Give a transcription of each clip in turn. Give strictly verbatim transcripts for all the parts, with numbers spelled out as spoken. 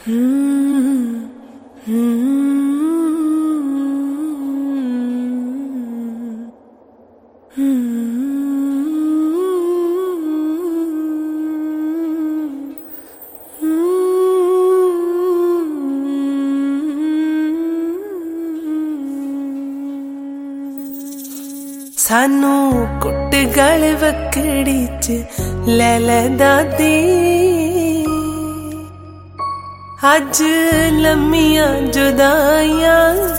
सानू कुट गल वकड़ी च ले ले दादी अज लम्मियां जुदाइयां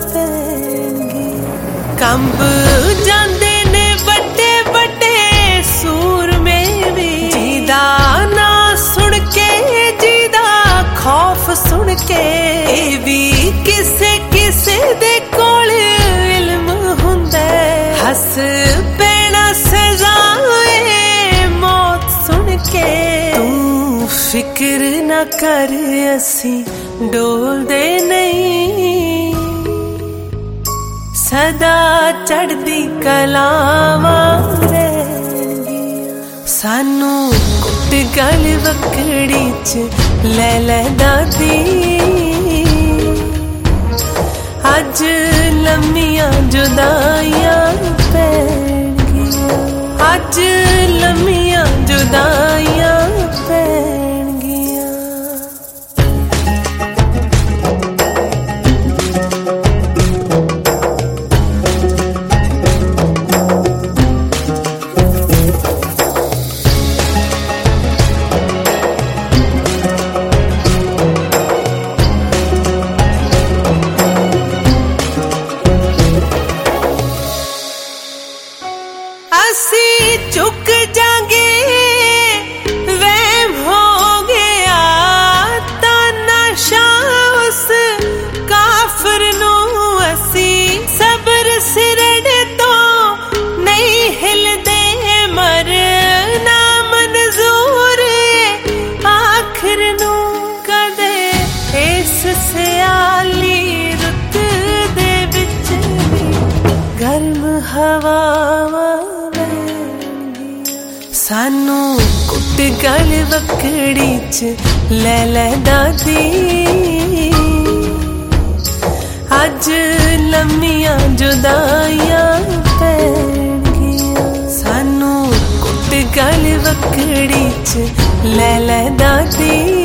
कंब जांदे ने बड़े बड़े सूर में भी जीदा ना सुन के जीदा खौफ सुन के ए भी किसे किसे दे कोल इल्म हुंदा हस पैना सजाए मौत सुन के तू फिक्र ना कर असी डोलदे नहीं सदा चढ़दी कलावां सानू कुट गल वकड़ी च ले ले दादी अज लम्मियां जुदाइयां पैणगियां अज लम्मियां जुदाइयां पैणगियां। असी चुक जांगे वहम हो गया तानाशा उस काफिर नू असी सब्र सिरड़ तो नहीं हिलदे मर ना मंजूर आखिर नू कदे इस सियाली रुत दे विच गर्म हवा सानू कुट गल वकड़ी च ले ले दादी अज लम्मियां जुदाइयां पैणगियां सानू कुट गल वकड़ी च ले ले दादी।